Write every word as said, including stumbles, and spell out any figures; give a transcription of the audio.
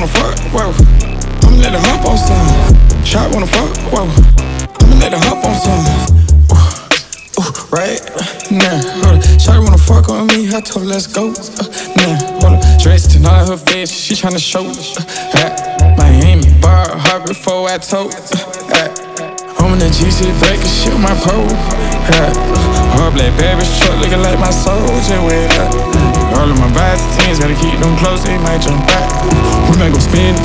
fuck, whoa. I'ma let her hop on some. Shot wanna fuck, whoa. I'ma let her hop on some. Ooh, ooh, right? Nah, hold up. Shawty wanna fuck on me, I told her let's go. Uh, nah, hold up. Dressed in all her face, she tryna show. Uh, at Miami, bar hard before I told. Uh, at I'm in the G C back and shit my pole. Yeah. All black baby truck looking like my soldier with that. All of my vibes teens gotta keep them close, they might jump back. We might go spin